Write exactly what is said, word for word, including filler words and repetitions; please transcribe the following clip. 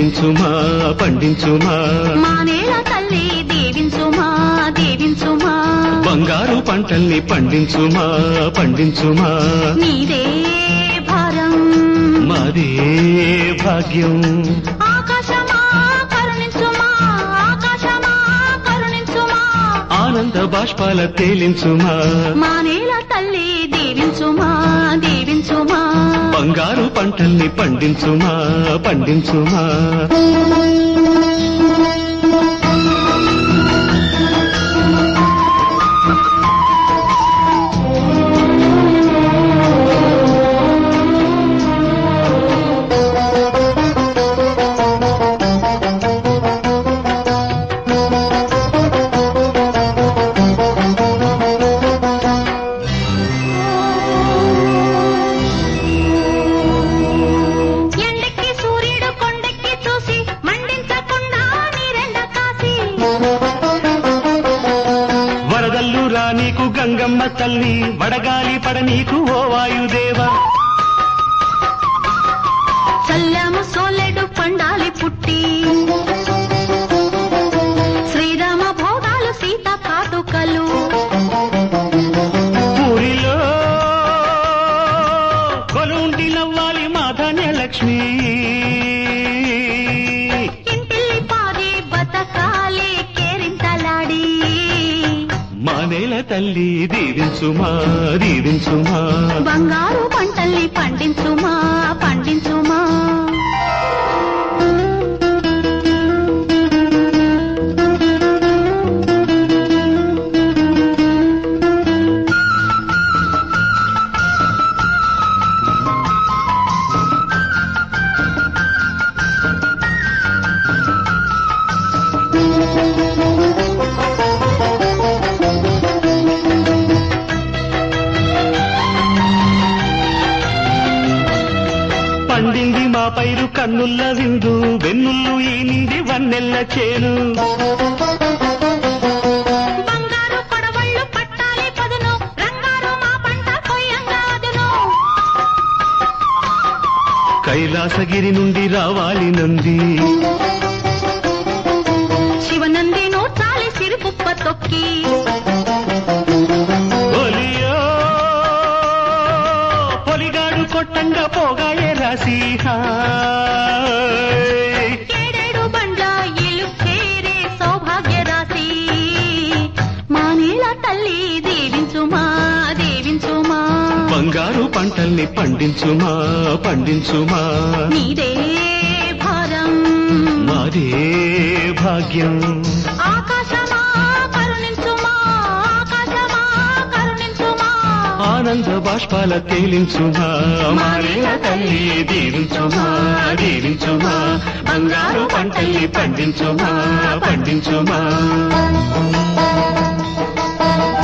పండించుమా పండించుమా మానేల తల్లి దీవించుమా దీవించుమా బంగారు పంటల్ని పండించుమా పండించుమా నీదే భారం మాదే భాగ్యం ఆకాశమా కరుణించుమా ఆకాశమా కరుణించుమా ఆనంద బాష్పాల తేలించుమా మానేల తల్లి దీవించుమా దీవించుమా బంగారు పంటల్ని పండించుమా పండించుమా వరదల్లురా నీకు గంగమ్మ తల్లి వడగాలి పడ నీకు ఓ వాయుదేవా చల్లము సోలెడు పండాలి పుట్టి శ్రీరామ భోగాలు సీత కాటుకలు ఊరిలో కొలుండి నవ్వాలి మాధన్య లక్ష్మి ఇంటిల్లి పాది బతకాలి కేరింతలాడి మానేల తల్లి దీవించుమా దీవించుమా బంగారు పంటల్ని పండించుమా పండించుమా పండింది మా పైరు కన్నుల్ల విందు వెన్నుల్లు ఈనింది వన్నెల్ల చేను బంగారు కొడవళ్ళు పట్టాలి పదును రంగారు మా పంట కొయ్యంగాదును కైలాసగిరి నుండి రావాలి నంది శివనంది నూర్చాలి సిరిపుప్ప తొక్కి ఒలియో పొలిగాడు కొట్టంగా పోగాయే రాసి ఏడేడు బండ్ల ఇల్లు చేరే సౌభాగ్య రాశి మానేల తల్లి దీవించుమా దీవించుమా బంగారు పంటల్ని పండించుమా పండించుమా నీదే భారం మాదే భాగ్యం ఆకాశమా కరుణించుమా ఆకాశమా కరుణించుమా ఆనంద బాష్పాల తేలించుమా మారేల తల్లి దీవించుమా దీవించుమా బంగారు పంటల్ని పండించుమా పండించుమా